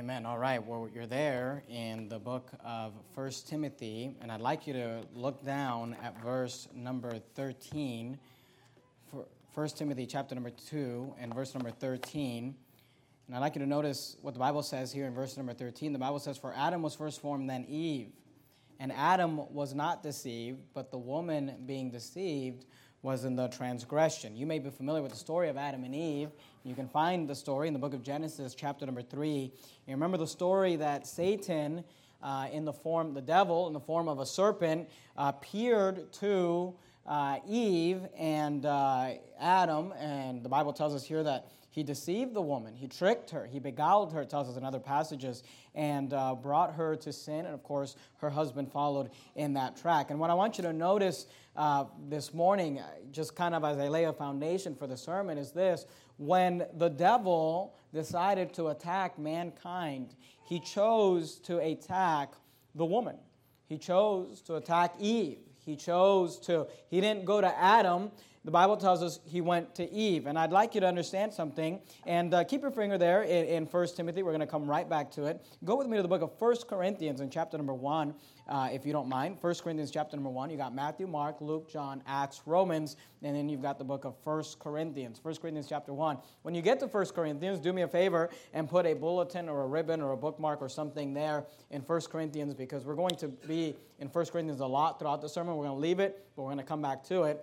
Amen. All right. Well, you're there in the book of 1 Timothy, and I'd like you to look down at verse number 13. 1 Timothy chapter number 2 and verse number 13. And I'd like you to notice what the Bible says here in verse number 13. The Bible says, "For Adam was first formed, then Eve. And Adam was not deceived, but the woman being deceived was in the transgression." You may be familiar with the story of Adam and Eve. You can find the story in the book of Genesis, chapter number 3. You remember the story that Satan, the devil, in the form of a serpent, appeared to Eve and Adam, and the Bible tells us here that he deceived the woman. He tricked her. He beguiled her, it tells us in other passages, and brought her to sin. And, of course, her husband followed in that track. And what I want you to notice this morning, just kind of as I lay a foundation for the sermon, is this. When the devil decided to attack mankind, he chose to attack the woman. He chose to attack Eve. He didn't go to Adam. The Bible tells us he went to Eve. And I'd like you to understand something. And keep your finger there in 1 Timothy. We're going to come right back to it. Go with me to the book of 1 Corinthians in chapter number 1, if you don't mind. 1 Corinthians chapter number 1. You got Matthew, Mark, Luke, John, Acts, Romans. And then you've got the book of 1 Corinthians. 1 Corinthians chapter 1. When you get to 1 Corinthians, do me a favor and put a bulletin or a ribbon or a bookmark or something there in 1 Corinthians, because we're going to be in 1 Corinthians a lot throughout the sermon. We're going to leave it, but we're going to come back to it.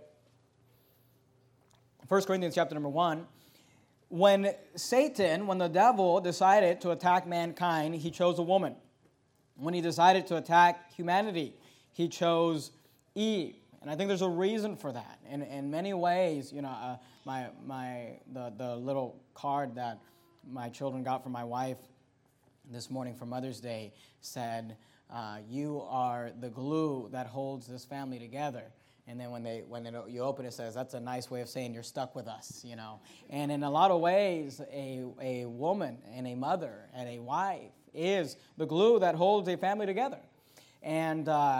1 Corinthians chapter number 1, when the devil decided to attack mankind, he chose a woman. When he decided to attack humanity, he chose Eve. And I think there's a reason for that. And in many ways, the little card that my children got from my wife this morning for Mother's Day said, "You are the glue that holds this family together." And then when you open it, says, "That's a nice way of saying you're stuck with us," And in a lot of ways, a woman and a mother and a wife is the glue that holds a family together. And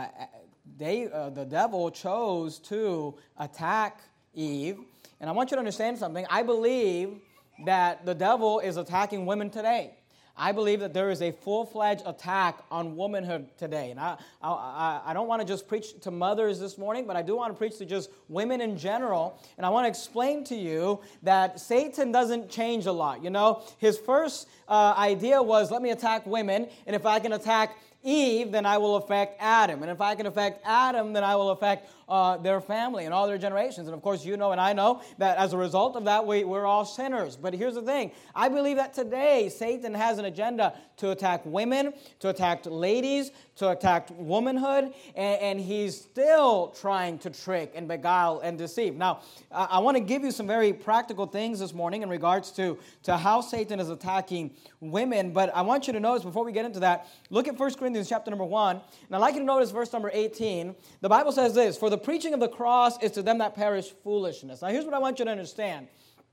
the devil chose to attack Eve. And I want you to understand something. I believe that the devil is attacking women today. I believe that there is a full-fledged attack on womanhood today. And I don't want to just preach to mothers this morning, but I do want to preach to just women in general. And I want to explain to you that Satan doesn't change a lot. His first idea was, let me attack women, and if I can attack Eve, then I will affect Adam. And if I can affect Adam, then I will affect their family and all their generations. And of course, you know and I know that as a result of that, we're all sinners. But here's the thing. I believe that today Satan has an agenda to attack women, to attack ladies, to attack womanhood, and he's still trying to trick and beguile and deceive. Now, I want to give you some very practical things this morning in regards to how Satan is attacking women, but I want you to notice before we get into that, look at 1 Corinthians chapter number 1, and I'd like you to notice verse number 18. The Bible says this, "For the preaching of the cross is to them that perish foolishness." Now, here's what I want you to understand.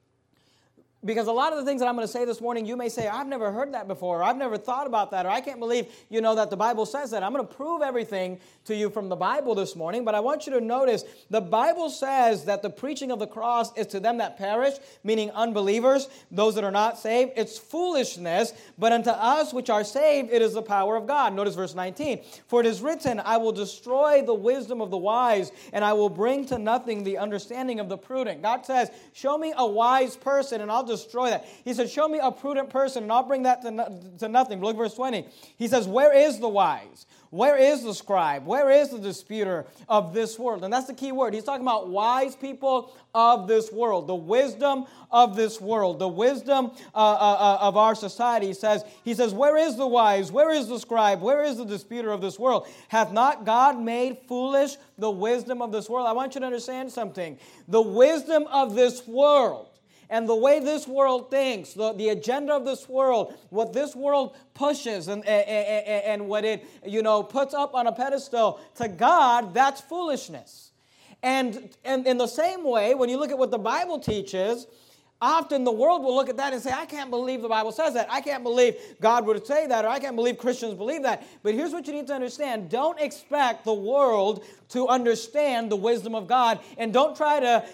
Because a lot of the things that I'm going to say this morning, you may say, "I've never heard that before," or "I've never thought about that," or "I can't believe, that the Bible says that." I'm going to prove everything to you from the Bible this morning, but I want you to notice the Bible says that the preaching of the cross is to them that perish, meaning unbelievers, those that are not saved. It's foolishness, but unto us which are saved, it is the power of God. Notice verse 19. "For it is written, I will destroy the wisdom of the wise, and I will bring to nothing the understanding of the prudent." God says, show me a wise person, and I'll destroy that. He said, show me a prudent person, and I'll bring that to nothing. Look, verse 20. He says, "Where is the wise? Where is the scribe? Where is the disputer of this world?" And that's the key word. He's talking about wise people of this world, the wisdom of this world, the wisdom of our society. He says, "Where is the wise? Where is the scribe? Where is the disputer of this world? Hath not God made foolish the wisdom of this world?" I want you to understand something. The wisdom of this world, and the way this world thinks, the agenda of this world, what this world pushes and what it puts up on a pedestal, to God, that's foolishness. And in the same way, when you look at what the Bible teaches, Often the world will look at that and say, I can't believe the Bible says that. I can't believe God would say that, or I can't believe Christians believe that. But here's what you need to understand. Don't expect the world to understand the wisdom of God, and don't try to,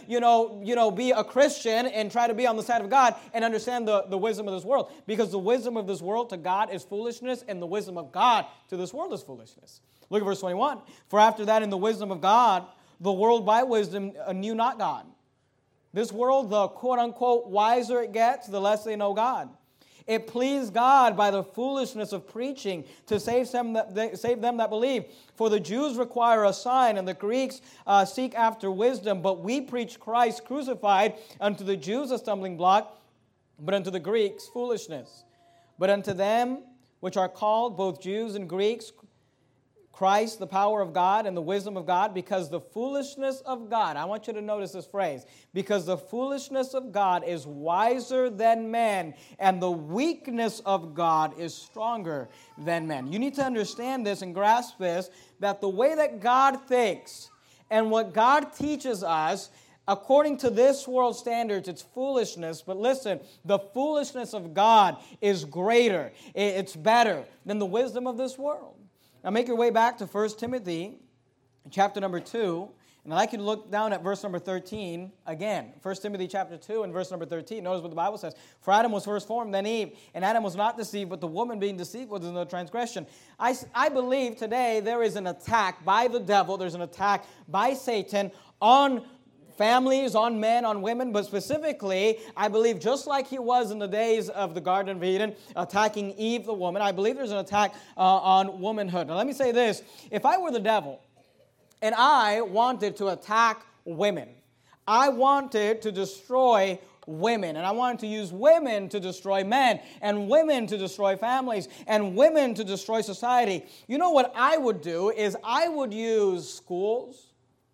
be a Christian and try to be on the side of God and understand the wisdom of this world. Because the wisdom of this world to God is foolishness, and the wisdom of God to this world is foolishness. Look at verse 21. For after that, in the wisdom of God, the world by wisdom knew not God. This world, the quote-unquote wiser it gets, the less they know God. It pleased God by the foolishness of preaching to save them that believe. For the Jews require a sign, and the Greeks seek after wisdom. But we preach Christ crucified, unto the Jews a stumbling block, but unto the Greeks foolishness. But unto them which are called, both Jews and Greeks, Christ, the power of God and the wisdom of God, because the foolishness of God, I want you to notice this phrase, because the foolishness of God is wiser than men, and the weakness of God is stronger than men. You need to understand this and grasp this, that the way that God thinks and what God teaches us, according to this world's standards, it's foolishness. But listen, the foolishness of God is greater. It's better than the wisdom of this world. Now make your way back to 1 Timothy, chapter number 2, and I'd like you to look down at verse number 13 again. 1 Timothy chapter 2 and verse number 13. Notice what the Bible says. For Adam was first formed, then Eve, and Adam was not deceived, but the woman being deceived was in the transgression. I believe today there is an attack by the devil, there's an attack by Satan on families, on men, on women, but specifically, I believe just like he was in the days of the Garden of Eden, attacking Eve, the woman, I believe there's an attack on womanhood. Now, let me say this. If I were the devil and I wanted to attack women, I wanted to destroy women, and I wanted to use women to destroy men, and women to destroy families, and women to destroy society, you know what I would do is I would use schools,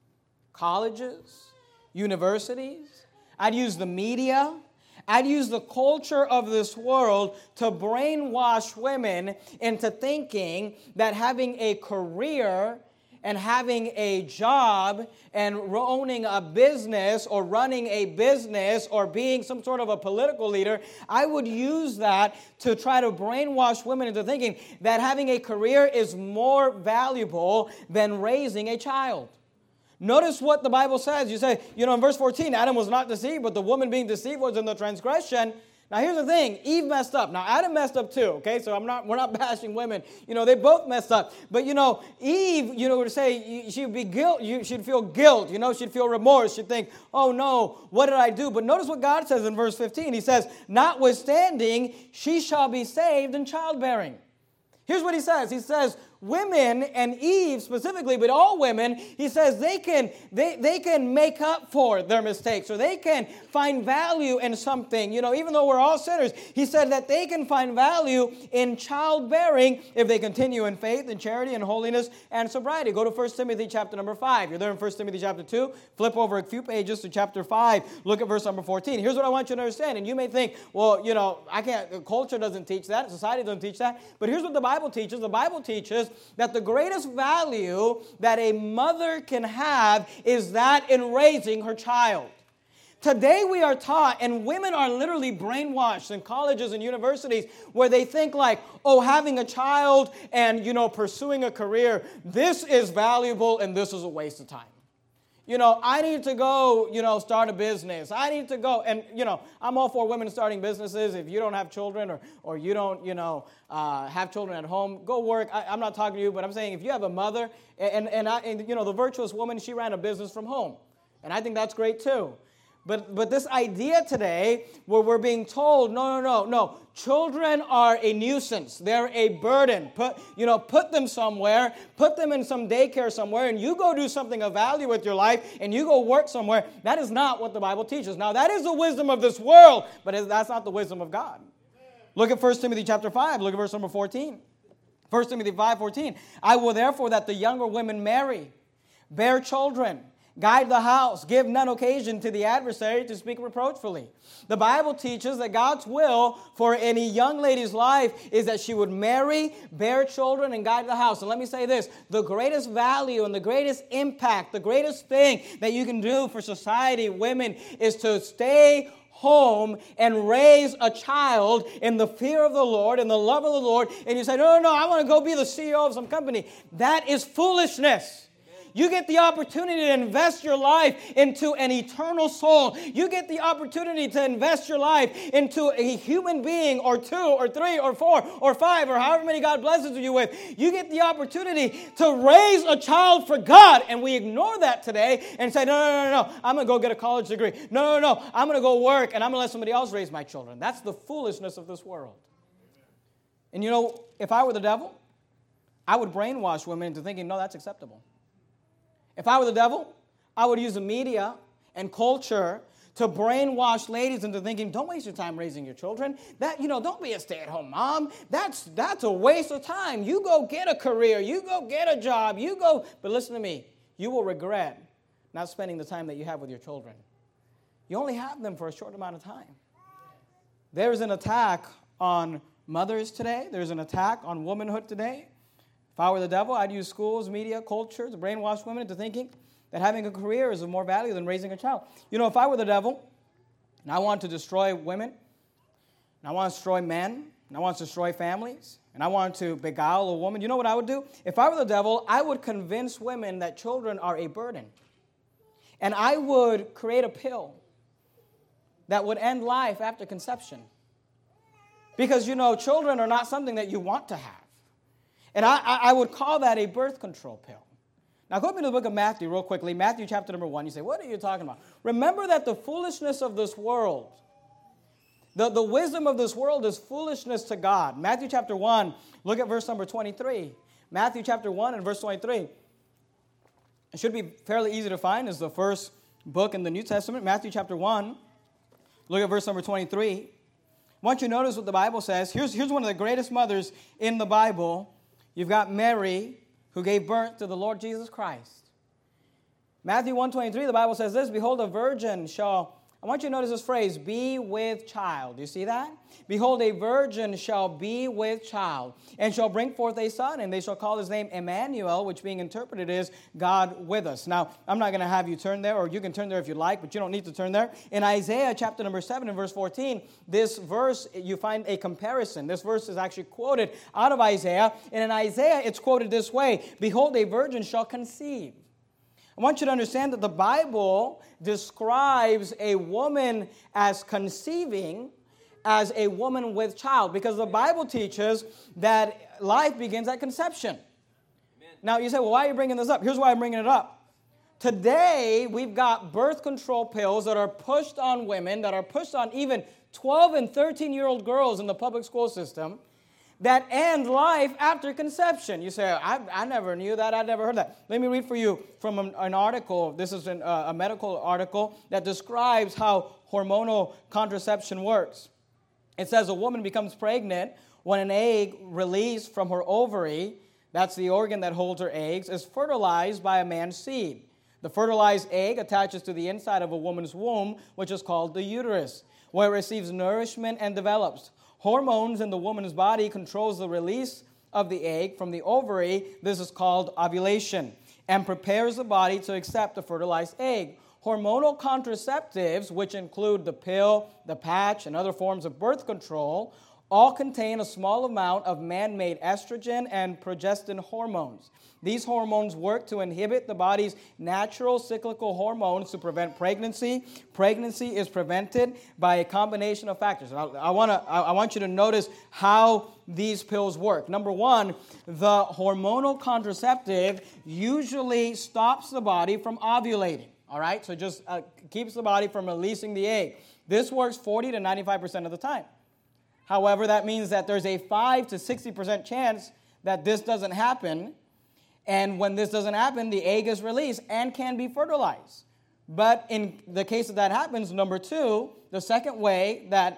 colleges, universities, I'd use the media, I'd use the culture of this world to brainwash women into thinking that having a career and having a job and owning a business or running a business or being some sort of a political leader, I would use that to try to brainwash women into thinking that having a career is more valuable than raising a child. Notice what the Bible says. You say, in verse 14, Adam was not deceived, but the woman being deceived was in the transgression. Now, here's the thing. Eve messed up. Now, Adam messed up too, okay? So we're not bashing women. They both messed up. But, Eve, would say she'd be guilt. She'd feel guilt. She'd feel remorse. She'd think, oh, no, what did I do? But notice what God says in verse 15. He says, notwithstanding, she shall be saved in childbearing. Here's what he says. He says, women, and Eve specifically, but all women, he says they can make up for their mistakes, or they can find value in something. Even though we're all sinners, he said that they can find value in childbearing if they continue in faith and charity and holiness and sobriety. Go to 1 Timothy chapter number 5. You're there in 1 Timothy chapter 2. Flip over a few pages to chapter 5. Look at verse number 14. Here's what I want you to understand. And you may think, well, I can't, culture doesn't teach that. Society doesn't teach that. But here's what the Bible teaches. The Bible teaches that the greatest value that a mother can have is that in raising her child. Today we are taught, and women are literally brainwashed in colleges and universities where they think like, having a child and, pursuing a career, this is valuable and this is a waste of time. I need to go, start a business. I need to go, and, I'm all for women starting businesses. If you don't have children or you don't, have children at home, go work. I'm not talking to you, but I'm saying if you have a mother, and the virtuous woman, she ran a business from home. And I think that's great too. But this idea today where we're being told, no, children are a nuisance. They're a burden. Put them somewhere, put them in some daycare somewhere, and you go do something of value with your life, and you go work somewhere. That is not what the Bible teaches. Now, that is the wisdom of this world, but that's not the wisdom of God. Look at 1 Timothy chapter 5. Look at verse number 14. 1 Timothy 5:14. I will therefore that the younger women marry, bear children, guide the house, give none occasion to the adversary to speak reproachfully. The Bible teaches that God's will for any young lady's life is that she would marry, bear children, and guide the house. And let me say this, the greatest value and the greatest impact, the greatest thing that you can do for society, women, is to stay home and raise a child in the fear of the Lord and the love of the Lord, and you say, no, I want to go be the CEO of some company. That is foolishness. You get the opportunity to invest your life into an eternal soul. You get the opportunity to invest your life into a human being or 2 or 3 or 4 or 5 or however many God blesses you with. You get the opportunity to raise a child for God. And we ignore that today and say, no, I'm going to go get a college degree. No, I'm going to go work and I'm going to let somebody else raise my children. That's the foolishness of this world. And you know, if I were the devil, I would brainwash women into thinking, no, that's acceptable. If I were the devil, I would use the media and culture to brainwash ladies into thinking, don't waste your time raising your children. Don't be a stay-at-home mom. That's a waste of time. You go get a career. You go get a job. But listen to me. You will regret not spending the time that you have with your children. You only have them for a short amount of time. There's an attack on mothers today. There's an attack on womanhood today. If I were the devil, I'd use schools, media, culture to brainwash women into thinking that having a career is of more value than raising a child. You know, if I were the devil, and I want to destroy women, and I want to destroy men, and I want to destroy families, and I want to beguile a woman, you know what I would do? If I were the devil, I would convince women that children are a burden. And I would create a pill that would end life after conception. Because, children are not something that you want to have. And I would call that a birth control pill. Now, go up into the book of Matthew real quickly. Matthew chapter number 1. You say, what are you talking about? Remember that the foolishness of this world, the wisdom of this world is foolishness to God. Matthew chapter 1, look at verse number 23. Matthew chapter 1 and verse 23. It should be fairly easy to find. It's the first book in the New Testament. Matthew chapter 1, look at verse number 23. I want you to notice what the Bible says. Here's one of the greatest mothers in the Bible. You've got Mary, who gave birth to the Lord Jesus Christ. Matthew 1:23, the Bible says this, behold, a virgin shall, I want you to notice this phrase, be with child. Do you see that? Behold, a virgin shall be with child, and shall bring forth a son, and they shall call his name Emmanuel, which being interpreted is God with us. Now, I'm not going to have you turn there, or you can turn there if you like, but you don't need to turn there. In Isaiah chapter number 7 and verse 14, this verse, you find a comparison. This verse is actually quoted out of Isaiah, and in Isaiah, it's quoted this way, behold, a virgin shall conceive. I want you to understand that the Bible describes a woman as conceiving as a woman with child, because the Bible teaches that life begins at conception. Amen. Now, you say, well, why are you bringing this up? Here's why I'm bringing it up. Today, we've got birth control pills that are pushed on women, that are pushed on even 12 and 13-year-old girls in the public school system, that end life after conception. You say, I never knew that. I never heard that. Let me read for you from an article. This is a medical article that describes how hormonal contraception works. It says a woman becomes pregnant when an egg released from her ovary, that's the organ that holds her eggs, is fertilized by a man's seed. The fertilized egg attaches to the inside of a woman's womb, which is called the uterus, where it receives nourishment and develops. Hormones in the woman's body controls the release of the egg from the ovary. This is called ovulation, and prepares the body to accept the fertilized egg. Hormonal contraceptives, which include the pill, the patch, and other forms of birth control, all contain a small amount of man-made estrogen and progestin hormones. These hormones work to inhibit the body's natural cyclical hormones to prevent pregnancy. Pregnancy is prevented by a combination of factors. I want you to notice how these pills work. Number one, the hormonal contraceptive usually stops the body from ovulating. All right, so it just keeps the body from releasing the egg. This works 40 to 95% of the time. However, that means that there's a 5 to 60% chance that this doesn't happen. And when this doesn't happen, the egg is released and can be fertilized. But in the case that happens, number two, the second way that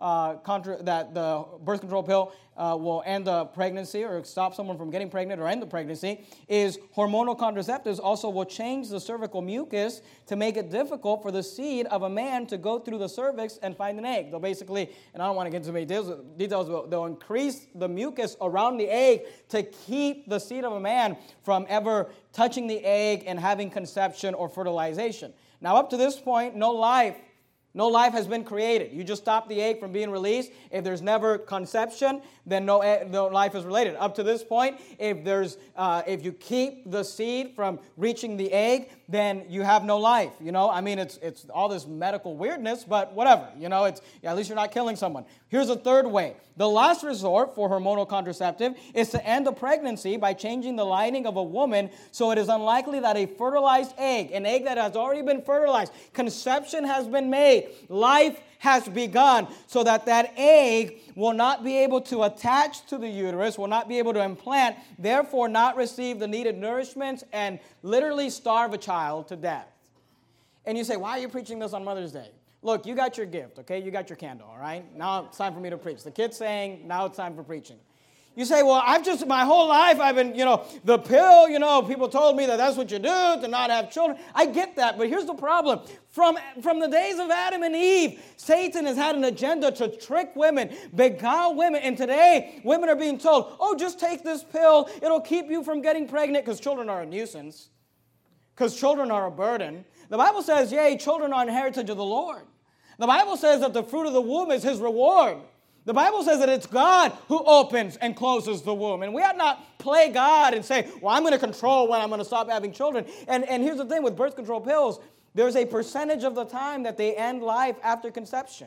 the birth control pill will end the pregnancy or stop someone from getting pregnant or end the pregnancy is hormonal contraceptives also will change the cervical mucus to make it difficult for the seed of a man to go through the cervix and find an egg. They'll basically, and I don't want to get into many details, but they'll increase the mucus around the egg to keep the seed of a man from ever touching the egg and having conception or fertilization. Now, up to this point, no life No life has been created. You just stop the egg from being released. If there's never conception, then no life is related. Up to this point, if you keep the seed from reaching the egg, then you have no life. I mean, it's all this medical weirdness, but whatever. At least you're not killing someone. Here's a third way. The last resort for hormonal contraceptive is to end a pregnancy by changing the lining of a woman so it is unlikely that a fertilized egg, an egg that has already been fertilized, conception has been made, life has begun, so that egg will not be able to attach to the uterus, will not be able to implant, therefore not receive the needed nourishment, and literally starve a child to death. And you say, why are you preaching this on Mother's Day? Look, you got your gift, okay? You got your candle, all right? Now it's time for me to preach. The kid's saying, now it's time for preaching. You say, well, my whole life I've been, the pill, people told me that's what you do to not have children. I get that, but here's the problem. From the days of Adam and Eve, Satan has had an agenda to trick women, beguile women, and today women are being told, oh, just take this pill. It'll keep you from getting pregnant because children are a nuisance, because children are a burden. The Bible says, yea, children are an heritage of the Lord. The Bible says that the fruit of the womb is his reward. The Bible says that it's God who opens and closes the womb. And we ought not play God and say, well, I'm going to control when I'm going to stop having children. And here's the thing with birth control pills, there's a percentage of the time that they end life after conception.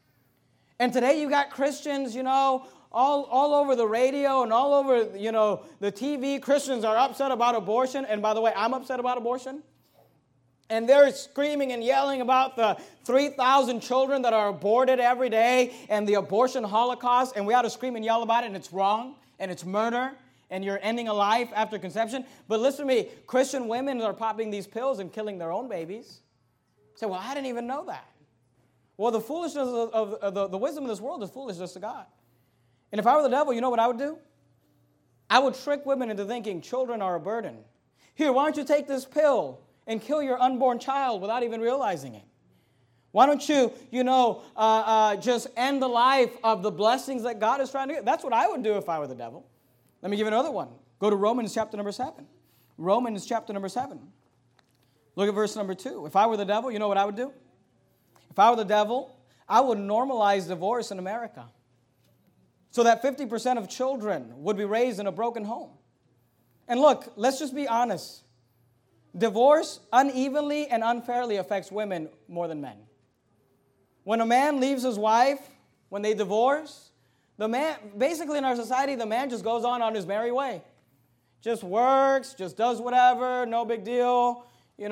And today you got Christians, all over the radio and all over, the TV. Christians are upset about abortion. And by the way, I'm upset about abortion. And they're screaming and yelling about the 3,000 children that are aborted every day and the abortion holocaust. And we ought to scream and yell about it, and it's wrong, and it's murder, and you're ending a life after conception. But listen to me, Christian women are popping these pills and killing their own babies. Say, well, I didn't even know that. Well, the foolishness of the wisdom of this world is foolishness to God. And if I were the devil, you know what I would do? I would trick women into thinking children are a burden. Here, why don't you take this pill and kill your unborn child without even realizing it? Why don't you, just end the life of the blessings that God is trying to give? That's what I would do if I were the devil. Let me give you another one. Go to Romans chapter number 7. Romans chapter number 7. Look at verse number 2. If I were the devil, you know what I would do? If I were the devil, I would normalize divorce in America so that 50% of children would be raised in a broken home. And look, let's just be honest. Divorce unevenly and unfairly affects women more than men. When a man leaves his wife, when they divorce, the man, basically in our society, the man just goes on his merry way. Just works, just does whatever, no big deal,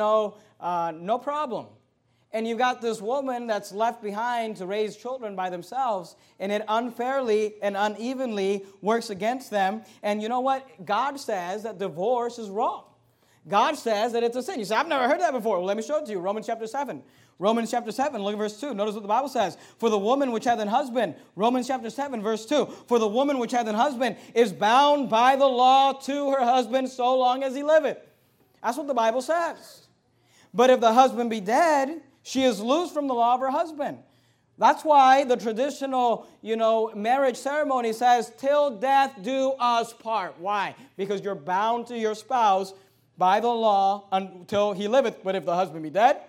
no problem. And you've got this woman that's left behind to raise children by themselves, and it unfairly and unevenly works against them. And you know what? God says that divorce is wrong. God says that it's a sin. You say, I've never heard that before. Well, let me show it to you. Romans chapter 7. Romans chapter 7, look at verse 2. Notice what the Bible says. For the woman which hath an husband, Romans chapter 7, verse 2. For the woman which hath an husband is bound by the law to her husband so long as he liveth. That's what the Bible says. But if the husband be dead, she is loosed from the law of her husband. That's why the traditional, marriage ceremony says, till death do us part. Why? Because you're bound to your spouse by the law until he liveth. But if the husband be dead,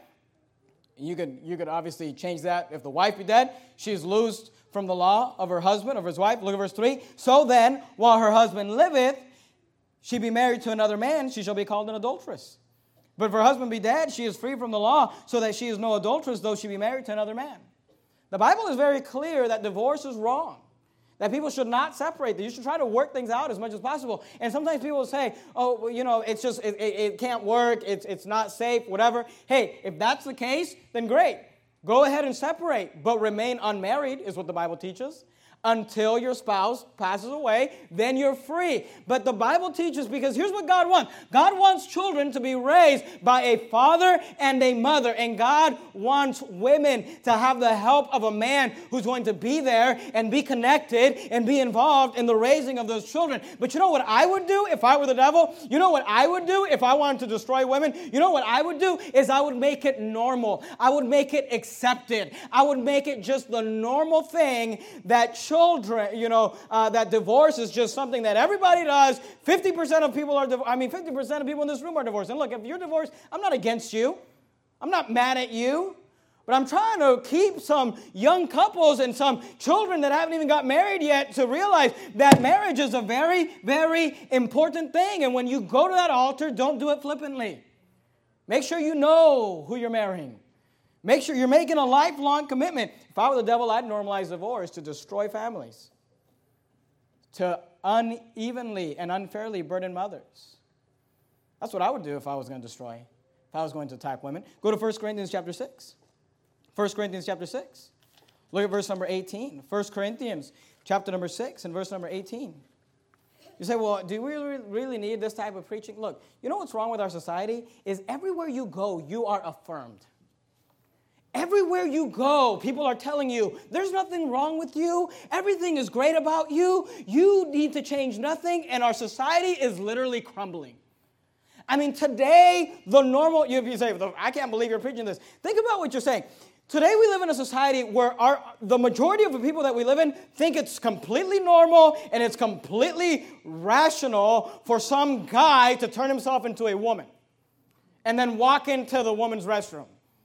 you could obviously change that. If the wife be dead, she is loosed from the law of her husband, of his wife. Look at verse 3. So then, while her husband liveth, she be married to another man, she shall be called an adulteress. But if her husband be dead, she is free from the law, so that she is no adulteress, though she be married to another man. The Bible is very clear that divorce is wrong. That people should not separate them. You should try to work things out as much as possible. And sometimes people will say, it's just, it can't work, it's not safe, whatever. Hey, if that's the case, then great. Go ahead and separate, but remain unmarried is what the Bible teaches. Until your spouse passes away, then you're free. But the Bible teaches, because here's what God wants. God wants children to be raised by a father and a mother. And God wants women to have the help of a man who's going to be there and be connected and be involved in the raising of those children. But you know what I would do if I were the devil? You know what I would do if I wanted to destroy women? You know what I would do is I would make it normal. I would make it accepted. I would make it just the normal thing that children, that divorce is just something that everybody does. 50% of people 50% of people in this room are divorced. And look, if you're divorced, I'm not against you. I'm not mad at you. But I'm trying to keep some young couples and some children that haven't even got married yet to realize that marriage is a very, very important thing. And when you go to that altar, don't do it flippantly. Make sure you know who you're marrying. Make sure you're making a lifelong commitment. If I were the devil, I'd normalize divorce to destroy families, to unevenly and unfairly burden mothers. That's what I would do if I was going to destroy, if I was going to attack women. Go to 1 Corinthians chapter 6. 1 Corinthians chapter 6. Look at verse number 18. 1 Corinthians chapter number 6 and verse number 18. You say, well, do we really need this type of preaching? Look, you know what's wrong with our society? Is everywhere you go, you are affirmed. Everywhere you go, people are telling you, there's nothing wrong with you. Everything is great about you. You need to change nothing. And our society is literally crumbling. I mean, today, the normal, you say, I can't believe you're preaching this. Think about what you're saying. Today we live in a society where the majority of the people that we live in think it's completely normal and it's completely rational for some guy to turn himself into a woman and then walk into the woman's restroom.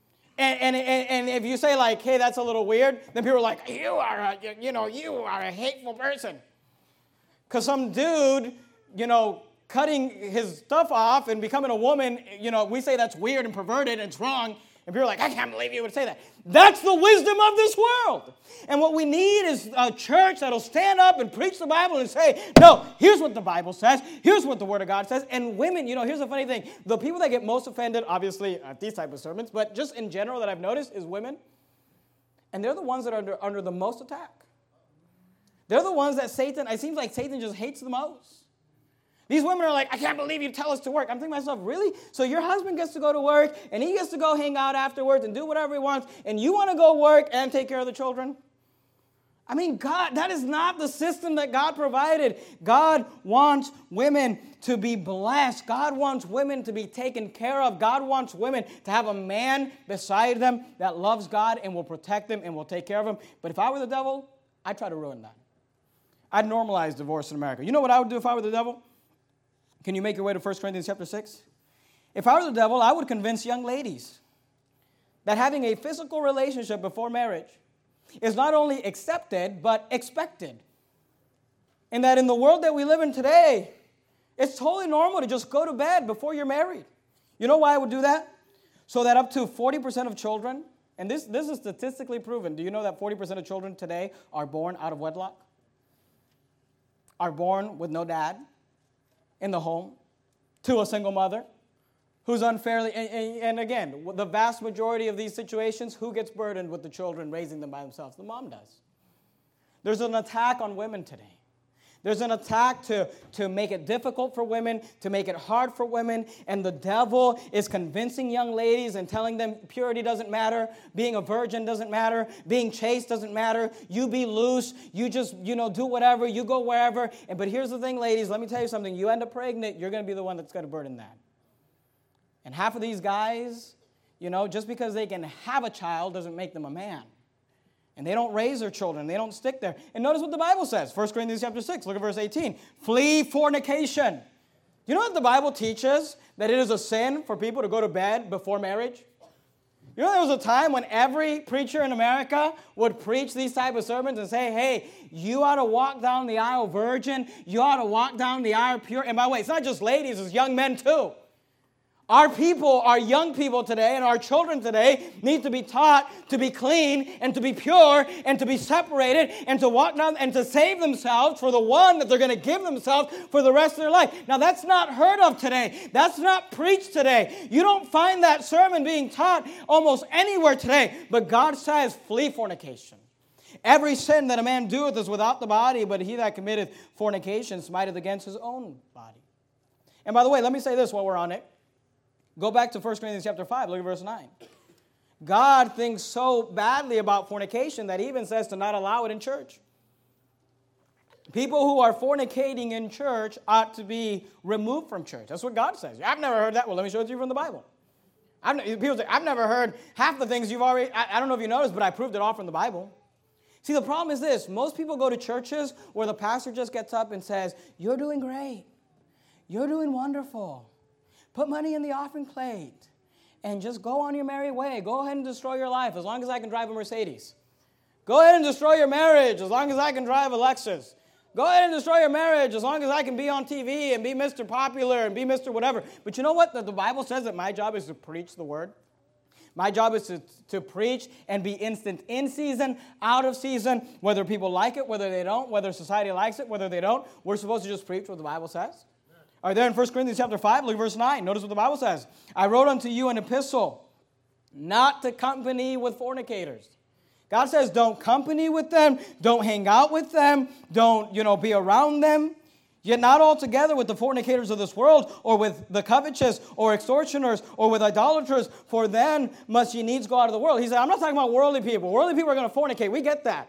And if you say like, hey, that's a little weird, then people are like, you are a hateful person. Because some dude, cutting his stuff off and becoming a woman, we say that's weird and perverted and it's wrong. And people are like, I can't believe you would say that. That's the wisdom of this world. And what we need is a church that'll stand up and preach the Bible and say, no, here's what the Bible says. Here's what the Word of God says. And women, here's the funny thing. The people that get most offended, obviously, at these type of sermons, but just in general that I've noticed is women. And they're the ones that are under the most attack. They're the ones that it seems like Satan just hates the most. These women are like, I can't believe you tell us to work. I'm thinking to myself, really? So your husband gets to go to work, and he gets to go hang out afterwards and do whatever he wants, and you want to go work and take care of the children? I mean, God, that is not the system that God provided. God wants women to be blessed. God wants women to be taken care of. God wants women to have a man beside them that loves God and will protect them and will take care of them. But if I were the devil, I'd try to ruin that. I'd normalize divorce in America. You know what I would do if I were the devil? Can you make your way to 1 Corinthians chapter 6? If I were the devil, I would convince young ladies that having a physical relationship before marriage is not only accepted, but expected. And that in the world that we live in today, it's totally normal to just go to bed before you're married. You know why I would do that? So that up to 40% of children, and this is statistically proven. Do you know that 40% of children today are born out of wedlock? Are born with no dad in the home, to a single mother who's unfairly, and again, the vast majority of these situations, who gets burdened with the children raising them by themselves? The mom does. There's an attack on women today. There's an attack to make it difficult for women, to make it hard for women, and the devil is convincing young ladies and telling them purity doesn't matter, being a virgin doesn't matter, being chaste doesn't matter, you be loose, you just, do whatever, you go wherever. But here's the thing, ladies, let me tell you something. You end up pregnant, you're going to be the one that's going to burden that. And half of these guys, just because they can have a child doesn't make them a man. And they don't raise their children. They don't stick there. And notice what the Bible says. 1 Corinthians chapter 6. Look at verse 18. Flee fornication. You know what the Bible teaches? That it is a sin for people to go to bed before marriage? You know there was a time when every preacher in America would preach these type of sermons and say, hey, you ought to walk down the aisle virgin. You ought to walk down the aisle pure. And by the way, it's not just ladies. It's young men too. Our people, our young people today and our children today need to be taught to be clean and to be pure and to be separated and to walk down and to save themselves for the one that they're going to give themselves for the rest of their life. Now, that's not heard of today. That's not preached today. You don't find that sermon being taught almost anywhere today. But God says, flee fornication. Every sin that a man doeth is without the body, but he that committeth fornication smiteth against his own body. And by the way, let me say this while we're on it. Go back to 1 Corinthians chapter 5, look at verse 9. God thinks so badly about fornication that he even says to not allow it in church. People who are fornicating in church ought to be removed from church. That's what God says. I've never heard that. Well, let me show it to you from the Bible. People say, I've never heard half the things you've already, I don't know if you noticed, but I proved it all from the Bible. See, the problem is this. Most people go to churches where the pastor just gets up and says, you're doing great. You're doing wonderful. Put money in the offering plate. and just go on your merry way. Go ahead and destroy your life as long as I can drive a Mercedes. Go ahead and destroy your marriage as long as I can drive a Lexus. Go ahead and destroy your marriage as long as I can be on TV and be Mr. Popular and be Mr. Whatever. But you know what? The Bible says that my job is to preach the word. My job is to preach and be instant in season, out of season, whether people like it, whether they don't, whether society likes it, whether they don't. We're supposed to just preach what the Bible says. All right, there in 1 Corinthians chapter 5, look at verse 9. Notice what the Bible says. I wrote unto you an epistle, not to company with fornicators. God says don't company with them, don't hang out with them, don't, be around them. Yet not altogether with the fornicators of this world, or with the covetous, or extortioners, or with idolaters, for then must ye needs go out of the world. He said, I'm not talking about worldly people. Worldly people are going to fornicate. We get that.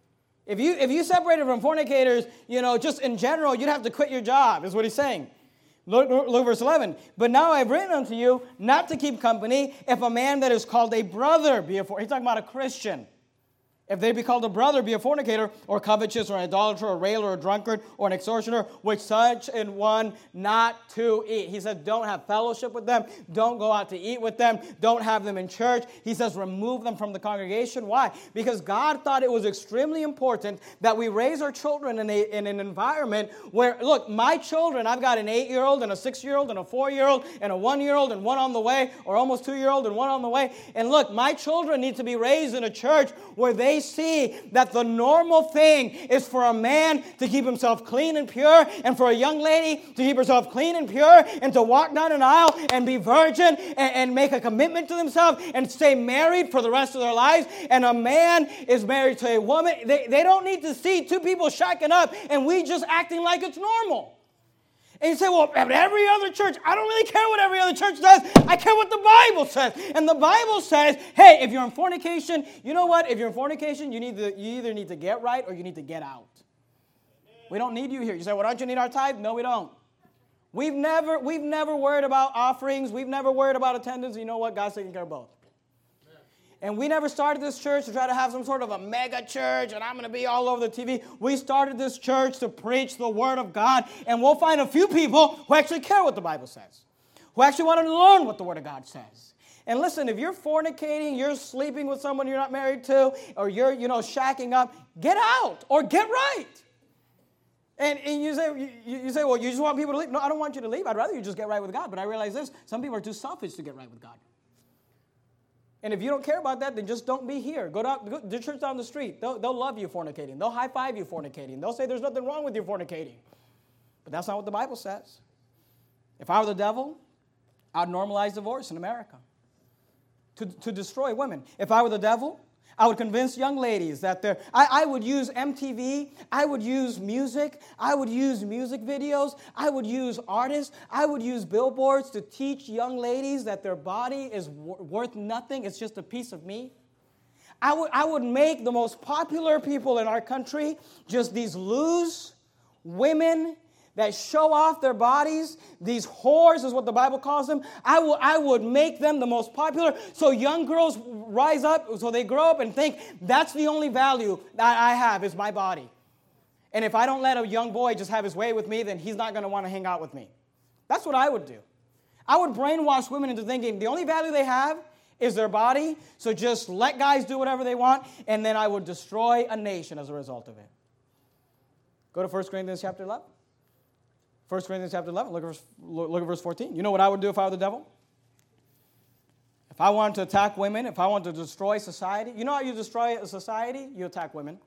If you separated from fornicators, just in general, you'd have to quit your job, is what he's saying. Look verse 11. But now I have written unto you not to keep company if a man that is called a brother be a fornicator. He's talking about a Christian. If they be called a brother, be a fornicator, or covetous, or an idolater, or a railer, or a drunkard, or an extortioner, which such in one not to eat. He says, don't have fellowship with them. Don't go out to eat with them. Don't have them in church. He says, remove them from the congregation. Why? Because God thought it was extremely important that we raise our children in an environment where, look, my children, I've got an 8-year-old and a 6-year-old and a 4-year-old and a 1-year-old and one on the way, or almost 2-year-old and one on the way. And look, my children need to be raised in a church where they see that the normal thing is for a man to keep himself clean and pure, and for a young lady to keep herself clean and pure, and to walk down an aisle and be virgin and make a commitment to themselves and stay married for the rest of their lives. And a man is married to a woman. They don't need to see two people shacking up and we just acting like it's normal. And you say, well, at every other church, I don't really care what every other church does. I care what the Bible says. And the Bible says, hey, if you're in fornication, you know what? If you're in fornication, you either need to get right or you need to get out. We don't need you here. You say, well, don't you need our tithe? No, we don't. We've never worried about offerings. We've never worried about attendance. You know what? God's taking care of both. And we never started this church to try to have some sort of a mega church and I'm going to be all over the TV. We started this church to preach the Word of God, and we'll find a few people who actually care what the Bible says, who actually want to learn what the Word of God says. And listen, if you're fornicating, you're sleeping with someone you're not married to, or you're, shacking up, get out or get right. And you say, well, you just want people to leave. No, I don't want you to leave. I'd rather you just get right with God. But I realize this, some people are too selfish to get right with God. And if you don't care about that, then just don't be here. Go to the church down the street. They'll love you fornicating. They'll high-five you fornicating. They'll say there's nothing wrong with you fornicating. But that's not what the Bible says. If I were the devil, I'd normalize divorce in America to destroy women. If I were the devil, I would convince young ladies that I would use MTV, I would use music, I would use music videos, I would use artists, I would use billboards to teach young ladies that their body is worth nothing, it's just a piece of meat. I would make the most popular people in our country just these loose women that show off their bodies, these whores is what the Bible calls them. I would make them the most popular. So young girls rise up, so they grow up and think, that's the only value that I have is my body. And if I don't let a young boy just have his way with me, then he's not going to want to hang out with me. That's what I would do. I would brainwash women into thinking the only value they have is their body, so just let guys do whatever they want, and then I would destroy a nation as a result of it. Go to 1 Corinthians chapter 11. 1 Corinthians chapter 11, look at verse 14. You know what I would do if I were the devil? If I wanted to attack women, if I wanted to destroy society, you know how you destroy a society? You attack women.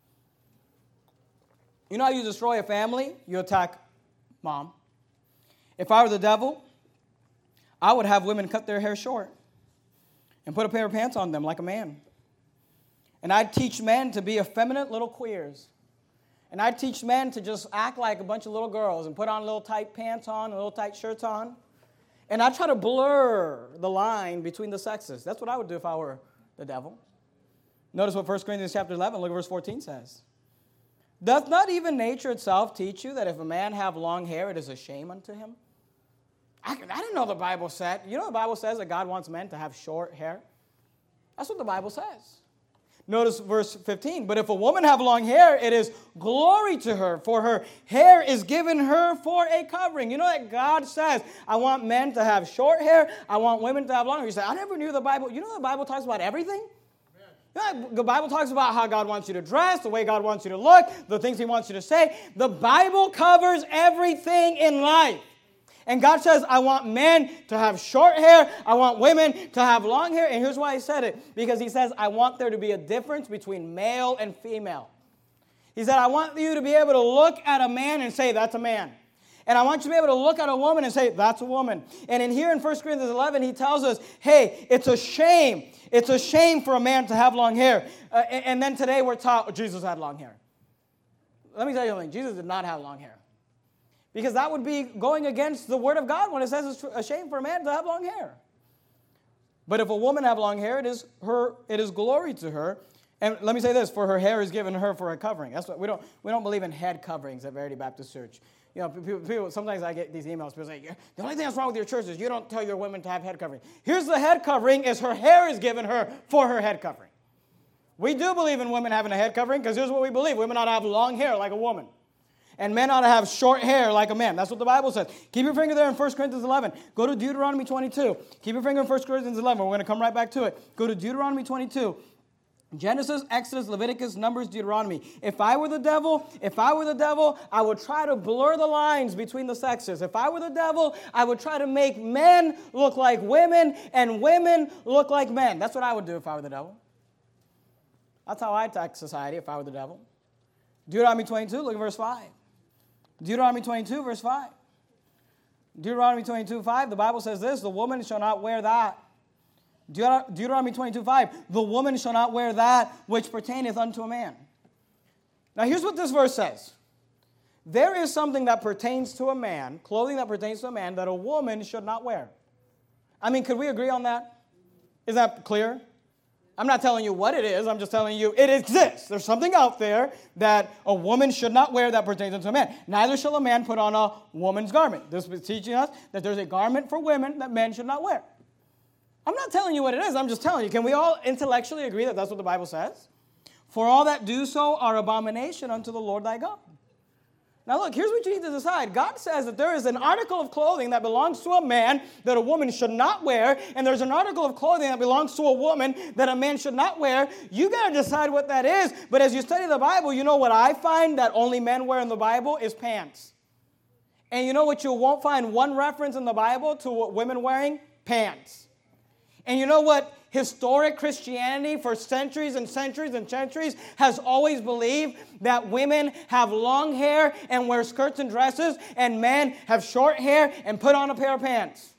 You know how you destroy a family? You attack mom. If I were the devil, I would have women cut their hair short and put a pair of pants on them like a man. And I'd teach men to be effeminate little queers. And I'd teach men to just act like a bunch of little girls and put on little tight pants on and little tight shirts on. And I'd try to blur the line between the sexes. That's what I would do if I were the devil. Notice what 1 Corinthians chapter 11, look at verse 14 says. Doth not even nature itself teach you that if a man have long hair, it is a shame unto him? I didn't know the Bible said. You know the Bible says that God wants men to have short hair? That's what the Bible says. Notice verse 15. But if a woman have long hair, it is glory to her, for her hair is given her for a covering. You know that God says, I want men to have short hair, I want women to have long hair. You say, I never knew the Bible. You know the Bible talks about everything? You know, the Bible talks about how God wants you to dress, the way God wants you to look, the things He wants you to say. The Bible covers everything in life. And God says, I want men to have short hair. I want women to have long hair. And here's why He said it. Because He says, I want there to be a difference between male and female. He said, I want you to be able to look at a man and say, that's a man. And I want you to be able to look at a woman and say, that's a woman. And in here in 1 Corinthians 11, he tells us, hey, it's a shame. It's a shame for a man to have long hair. And then today we're taught Jesus had long hair. Let me tell you something. Jesus did not have long hair. Because that would be going against the Word of God when it says it's a shame for a man to have long hair. But if a woman have long hair, it is glory to her. And let me say this, for her hair is given her for a covering. That's what we don't believe in head coverings at Verity Baptist Church. You know, people sometimes I get these emails, people say, the only thing that's wrong with your church is you don't tell your women to have head covering. Here's the head covering, is her hair is given her for her head covering. We do believe in women having a head covering, because here's what we believe. Women ought to have long hair like a woman. And men ought to have short hair like a man. That's what the Bible says. Keep your finger there in 1 Corinthians 11. Go to Deuteronomy 22. Keep your finger in 1 Corinthians 11. We're going to come right back to it. Go to Deuteronomy 22. Genesis, Exodus, Leviticus, Numbers, Deuteronomy. If I were the devil, I would try to blur the lines between the sexes. If I were the devil, I would try to make men look like women and women look like men. That's what I would do if I were the devil. That's how I'd attack society if I were the devil. Deuteronomy 22, look at verse 5. Deuteronomy 22, verse 5. Deuteronomy 22, 5, the Bible says this, the woman shall not wear that. Deuteronomy 22, 5, the woman shall not wear that which pertaineth unto a man. Now here's what this verse says. There is something that pertains to a man, clothing that pertains to a man, that a woman should not wear. I mean, could we agree on that? Is that clear? I'm not telling you what it is. I'm just telling you it exists. There's something out there that a woman should not wear that pertains to a man. Neither shall a man put on a woman's garment. This is teaching us that there's a garment for women that men should not wear. I'm not telling you what it is. I'm just telling you. Can we all intellectually agree that that's what the Bible says? For all that do so are abomination unto the Lord thy God. Now look, here's what you need to decide. God says that there is an article of clothing that belongs to a man that a woman should not wear, and there's an article of clothing that belongs to a woman that a man should not wear. You got to decide what that is. But as you study the Bible, you know what I find that only men wear in the Bible is pants. And you know what you won't find one reference in the Bible to what women wearing? Pants. And you know what historic Christianity for centuries and centuries and centuries has always believed? That women have long hair and wear skirts and dresses, and men have short hair and put on a pair of pants.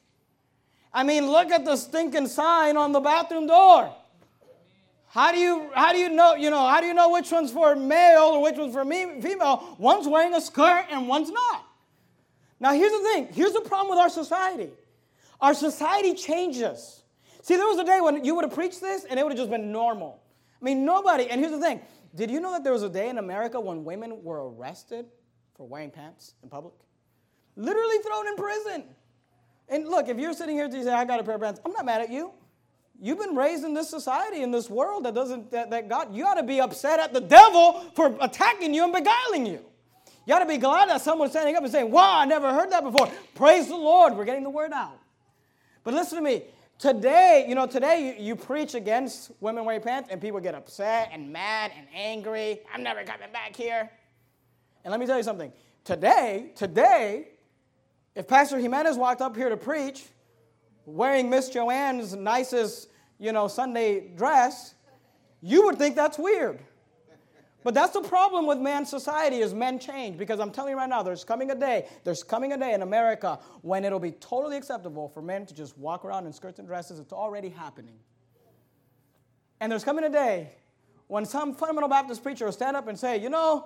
I mean, look at the stinking sign on the bathroom door. How do you know which one's for male or which one's for female? One's wearing a skirt and one's not. Now here's the thing. Here's the problem with our society. Our society changes. See, there was a day when you would have preached this and it would have just been normal. I mean, nobody, and here's the thing. Did you know that there was a day in America when women were arrested for wearing pants in public? Literally thrown in prison. And look, if you're sitting here and you say, I got a pair of pants, I'm not mad at you. You've been raised in this society, in this world that God, you ought to be upset at the devil for attacking you and beguiling you. You ought to be glad that someone's standing up and saying, wow, I never heard that before. Praise the Lord, we're getting the word out. But listen to me. Today you preach against women wearing pants and people get upset and mad and angry. I'm never coming back here. And let me tell you something. Today, if Pastor Jimenez walked up here to preach wearing Miss Joanne's nicest, Sunday dress, you would think that's weird. But that's the problem with man's society is men change. Because I'm telling you right now, there's coming a day in America when it'll be totally acceptable for men to just walk around in skirts and dresses. It's already happening. And there's coming a day when some fundamental Baptist preacher will stand up and say,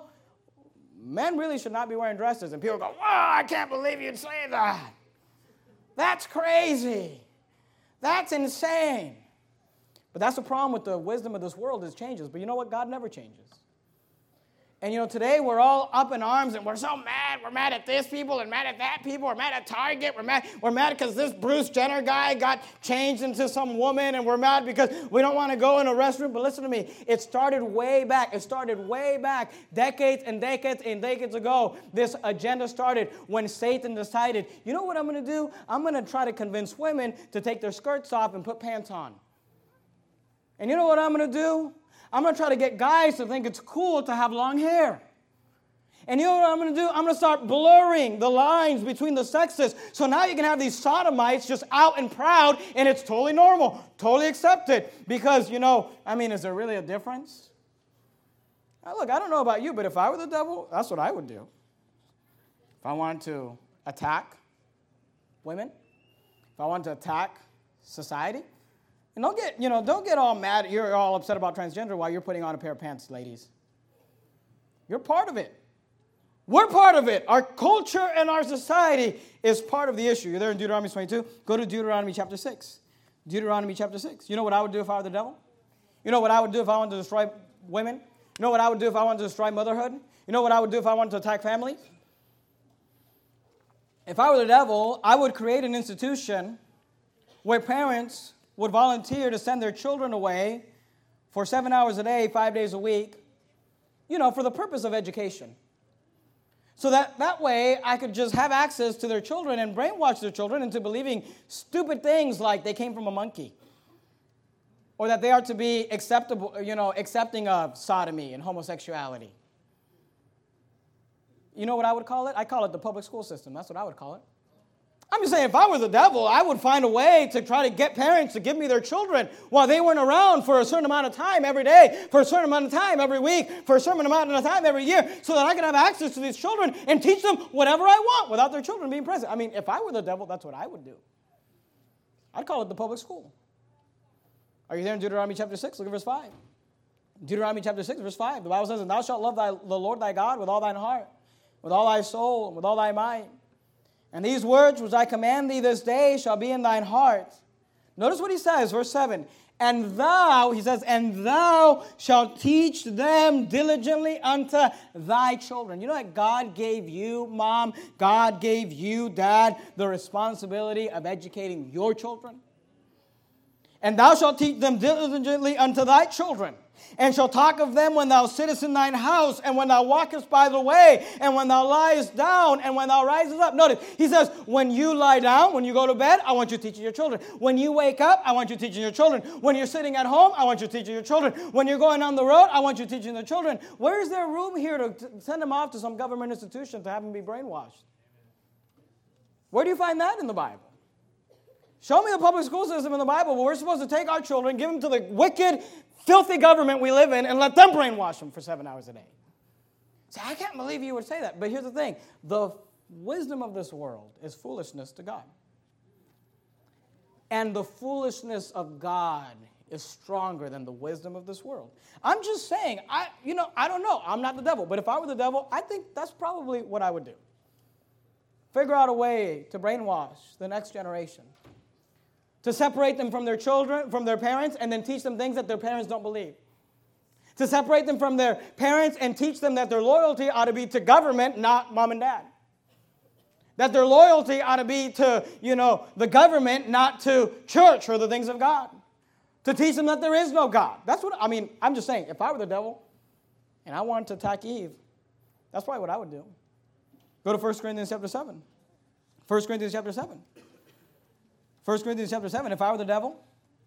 men really should not be wearing dresses. And people go, wow, I can't believe you'd say that. That's crazy. That's insane. But that's the problem with the wisdom of this world is changes. But you know what? God never changes. And, today we're all up in arms and we're so mad. We're mad at this people and mad at that people. We're mad at Target. We're mad because this Bruce Jenner guy got changed into some woman. And we're mad because we don't want to go in a restroom. But listen to me. It started way back. It started way back. Decades and decades and decades ago. This agenda started when Satan decided, you know what I'm going to do? I'm going to try to convince women to take their skirts off and put pants on. And you know what I'm going to do? I'm going to try to get guys to think it's cool to have long hair. And you know what I'm going to do? I'm going to start blurring the lines between the sexes. So now you can have these sodomites just out and proud, and it's totally normal, totally accepted. Because, is there really a difference? Now, look, I don't know about you, but if I were the devil, that's what I would do. If I wanted to attack women, if I wanted to attack society, and don't get all mad. You're all upset about transgender while you're putting on a pair of pants, ladies. You're part of it. We're part of it. Our culture and our society is part of the issue. You're there in Deuteronomy 22. Go to Deuteronomy chapter 6. Deuteronomy chapter 6. You know what I would do if I were the devil? You know what I would do if I wanted to destroy women? You know what I would do if I wanted to destroy motherhood? You know what I would do if I wanted to attack families? If I were the devil, I would create an institution where parents would volunteer to send their children away for 7 hours a day, 5 days a week, for the purpose of education. So that way I could just have access to their children and brainwash their children into believing stupid things like they came from a monkey. Or that they are to be accepting of sodomy and homosexuality. You know what I would call it? I call it the public school system. That's what I would call it. I'm just saying, if I were the devil, I would find a way to try to get parents to give me their children while they weren't around for a certain amount of time every day, for a certain amount of time every week, for a certain amount of time every year, so that I could have access to these children and teach them whatever I want without their children being present. If I were the devil, that's what I would do. I'd call it the public school. Are you there in Deuteronomy chapter 6? Look at verse 5. Deuteronomy chapter 6, verse 5. The Bible says, "And thou shalt love the Lord thy God with all thine heart, with all thy soul, and with all thy might. And these words which I command thee this day shall be in thine heart." Notice what he says, verse 7. "And thou," he says, "and thou shalt teach them diligently unto thy children." You know that God gave you, mom, God gave you, dad, the responsibility of educating your children? "And thou shalt teach them diligently unto thy children, and shalt talk of them when thou sittest in thine house, and when thou walkest by the way, and when thou liest down, and when thou risest up." Notice, he says, when you lie down, when you go to bed, I want you teaching your children. When you wake up, I want you teaching your children. When you're sitting at home, I want you teaching your children. When you're going on the road, I want you teaching the children. Where is there room here to send them off to some government institution to have them be brainwashed? Where do you find that in the Bible? Show me the public school system in the Bible where we're supposed to take our children, give them to the wicked, filthy government we live in, and let them brainwash them for 7 hours a day. See, I can't believe you would say that. But here's the thing. The wisdom of this world is foolishness to God. And the foolishness of God is stronger than the wisdom of this world. I'm just saying, I don't know. I'm not the devil. But if I were the devil, I think that's probably what I would do. Figure out a way to brainwash the next generation. To separate them from their children, from their parents, and then teach them things that their parents don't believe. To separate them from their parents and teach them that their loyalty ought to be to government, not mom and dad. That their loyalty ought to be to, the government, not to church or the things of God. To teach them that there is no God. That's what, I'm just saying, if I were the devil and I wanted to attack Eve, that's probably what I would do. Go to 1 Corinthians chapter 7. 1 Corinthians chapter 7. 1 Corinthians chapter 7, if I were the devil,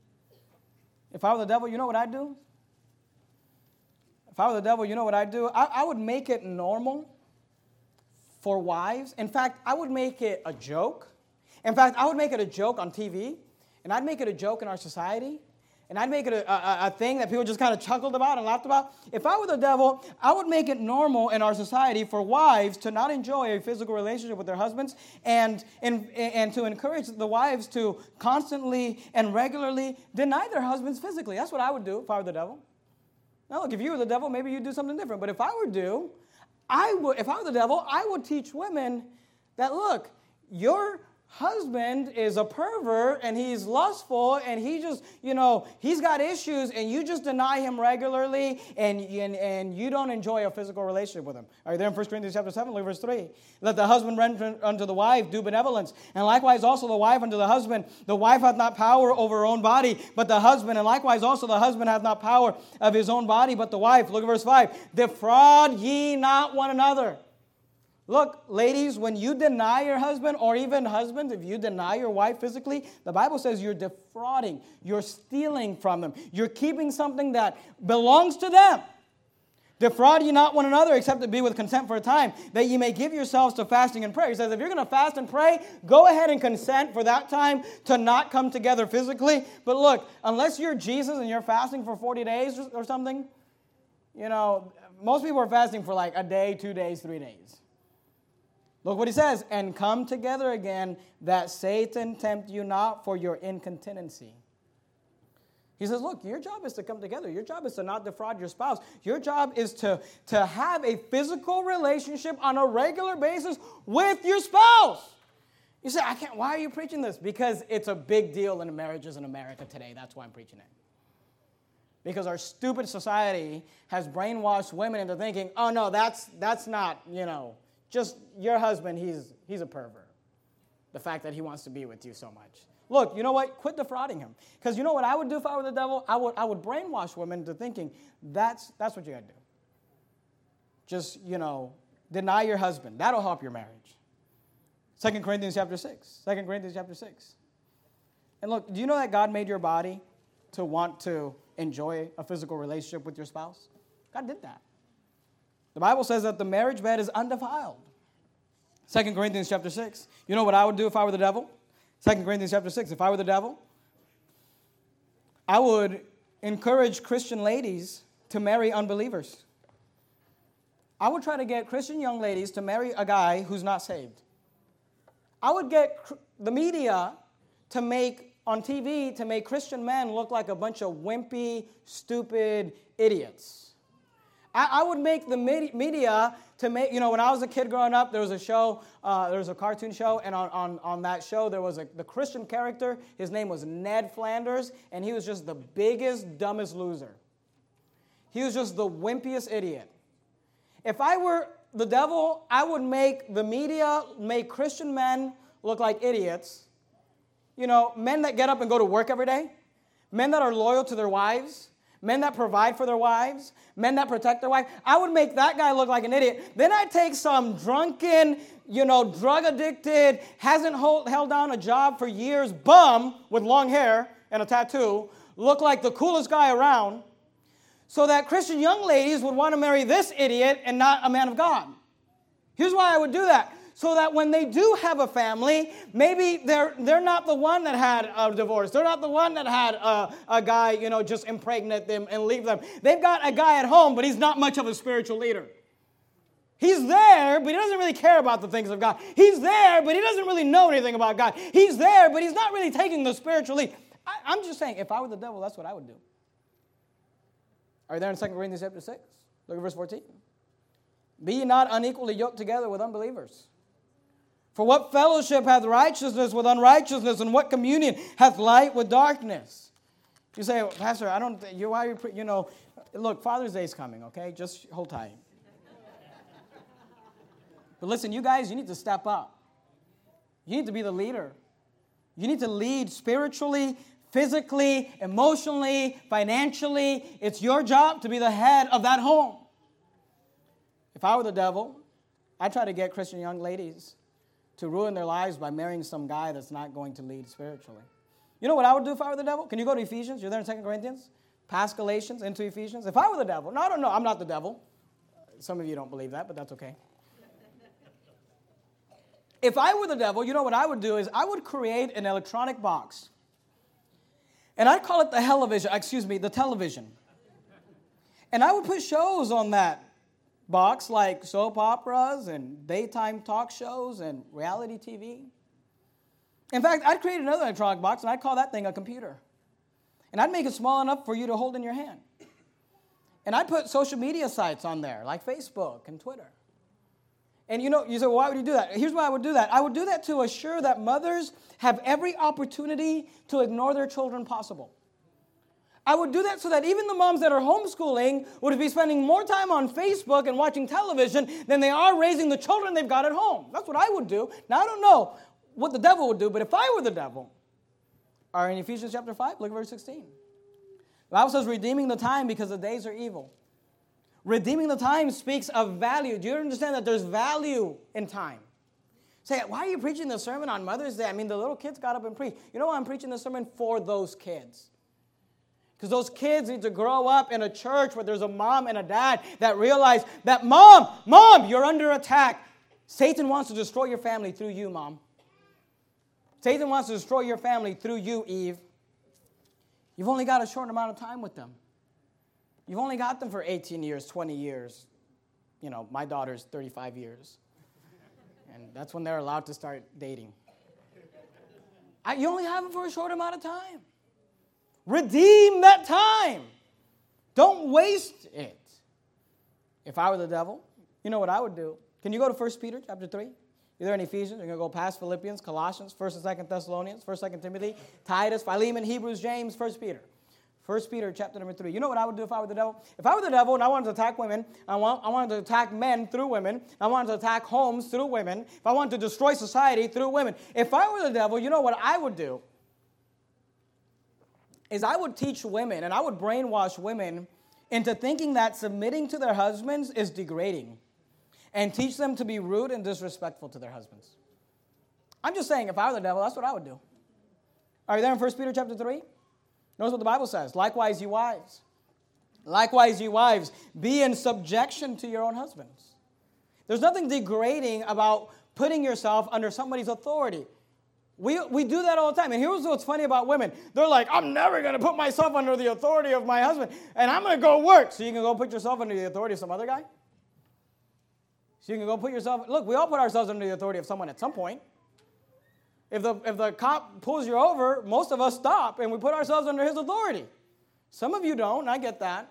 you know what I'd do? If I were the devil, you know what I'd do? I would make it normal for wives. In fact, I would make it a joke. In fact, I would make it a joke on TV, and I'd make it a joke in our society, and I'd make it a thing that people just kind of chuckled about and laughed about. If I were the devil, I would make it normal in our society for wives to not enjoy a physical relationship with their husbands and to encourage the wives to constantly and regularly deny their husbands physically. That's what I would do if I were the devil. Now, look, if you were the devil, maybe you'd do something different. But if I were the devil, I would teach women that, look, your husband is a pervert and he's lustful and he just, he's got issues and you just deny him regularly and you don't enjoy a physical relationship with him. Are you there in 1 Corinthians chapter 7, look at verse 3. Let the husband render unto the wife due benevolence, and likewise also the wife unto the husband. The wife hath not power over her own body, but the husband, and likewise also the husband hath not power of his own body, but the wife. Look at verse 5. Defraud ye not one another. Look, ladies, when you deny your husband, or even husbands, if you deny your wife physically, the Bible says you're defrauding, you're stealing from them, you're keeping something that belongs to them. Defraud ye not one another, except it be with consent for a time, that ye may give yourselves to fasting and prayer. He says, if you're going to fast and pray, go ahead and consent for that time to not come together physically. But look, unless you're Jesus and you're fasting for 40 days or something, most people are fasting for like a day, 2 days, 3 days. Look what he says, and come together again, that Satan tempt you not for your incontinency. He says, look, your job is to come together. Your job is to not defraud your spouse. Your job is to have a physical relationship on a regular basis with your spouse. You say, why are you preaching this? Because it's a big deal in marriages in America today. That's why I'm preaching it. Because our stupid society has brainwashed women into thinking, oh, no, that's not, just your husband, he's a pervert. The fact that he wants to be with you so much. Look, you know what? Quit defrauding him. Because you know what I would do if I were the devil? I would brainwash women into thinking that's what you got to do. Just, deny your husband. That'll help your marriage. 2 Corinthians chapter 6. 2 Corinthians chapter 6. And look, do you know that God made your body to want to enjoy a physical relationship with your spouse? God did that. The Bible says that the marriage bed is undefiled. 2 Corinthians chapter 6. You know what I would do if I were the devil? 2 Corinthians chapter 6. If I were the devil, I would encourage Christian ladies to marry unbelievers. I would try to get Christian young ladies to marry a guy who's not saved. I would get the media to make, on TV, to make Christian men look like a bunch of wimpy, stupid idiots. I would make the media to make, when I was a kid growing up, there was a show, there was a cartoon show, and on that show, there was the Christian character. His name was Ned Flanders, and he was just the biggest, dumbest loser. He was just the wimpiest idiot. If I were the devil, I would make the media make Christian men look like idiots. Men that get up and go to work every day, men that are loyal to their wives, men that provide for their wives, men that protect their wife. I would make that guy look like an idiot. Then I'd take some drunken, drug-addicted, hasn't held down a job for years, bum with long hair and a tattoo, look like the coolest guy around, so that Christian young ladies would want to marry this idiot and not a man of God. Here's why I would do that. So that when they do have a family, maybe they're not the one that had a divorce. They're not the one that had a guy, just impregnate them and leave them. They've got a guy at home, but he's not much of a spiritual leader. He's there, but he doesn't really care about the things of God. He's there, but he doesn't really know anything about God. He's there, but he's not really taking the spiritual lead. I'm just saying, if I were the devil, that's what I would do. Are you there in 2 Corinthians chapter 6? Look at verse 14. Be ye not unequally yoked together with unbelievers. For what fellowship hath righteousness with unrighteousness, and what communion hath light with darkness? You say, well, Pastor, why are you, look, Father's Day is coming, okay? Just hold tight. But listen, you guys, you need to step up. You need to be the leader. You need to lead spiritually, physically, emotionally, financially. It's your job to be the head of that home. If I were the devil, I'd try to get Christian young ladies to ruin their lives by marrying some guy that's not going to lead spiritually. You know what I would do if I were the devil? Can you go to Ephesians? You're there in 2 Corinthians? Past Galatians into Ephesians. If I were the devil, no, I don't know. I'm not the devil. Some of you don't believe that, but that's okay. If I were the devil, you know what I would do is I would create an electronic box. And I'd call it the television. And I would put shows on that box like soap operas and daytime talk shows and reality TV. In fact, I'd create another electronic box and I'd call that thing a computer. And I'd make it small enough for you to hold in your hand. And I'd put social media sites on there like Facebook and Twitter. And you say, well, why would you do that? Here's why I would do that. I would do that to assure that mothers have every opportunity to ignore their children possible. I would do that so that even the moms that are homeschooling would be spending more time on Facebook and watching television than they are raising the children they've got at home. That's what I would do. Now, I don't know what the devil would do, but if I were the devil, or in Ephesians chapter 5, look at verse 16. The Bible says, redeeming the time because the days are evil. Redeeming the time speaks of value. Do you understand that there's value in time? Say, why are you preaching the sermon on Mother's Day? I mean, the little kids got up and preached. You know why I'm preaching the sermon? For those kids. Because those kids need to grow up in a church where there's a mom and a dad that realize that, Mom, you're under attack. Satan wants to destroy your family through you, Mom. Satan wants to destroy your family through you, Eve. You've only got a short amount of time with them. You've only got them for 18 years, 20 years. My daughter's 35 years. And that's when they're allowed to start dating. You only have them for a short amount of time. Redeem that time. Don't waste it. If I were the devil, you know what I would do? Can you go to 1 Peter chapter 3? You're there in Ephesians. You're going to go past Philippians, Colossians, 1 and 2 Thessalonians, 1 2 Timothy, Titus, Philemon, Hebrews, James, 1 Peter. 1 Peter chapter number 3. You know what I would do if I were the devil? If I were the devil and I wanted to attack women, I wanted to attack men through women, I wanted to attack homes through women, if I wanted to destroy society through women, if I were the devil, you know what I would do? Is I would teach women and I would brainwash women into thinking that submitting to their husbands is degrading and teach them to be rude and disrespectful to their husbands. I'm just saying, if I were the devil, that's what I would do. Are you there in 1 Peter chapter 3? Notice what the Bible says. Likewise, you wives. Likewise, you wives, be in subjection to your own husbands. There's nothing degrading about putting yourself under somebody's authority. We do that all the time. And here's what's funny about women. They're like, I'm never going to put myself under the authority of my husband, and I'm going to go work. So you can go put yourself under the authority of some other guy? So you can go put yourself... Look, we all put ourselves under the authority of someone at some point. If the cop pulls you over, most of us stop, and we put ourselves under his authority. Some of you don't, and I get that.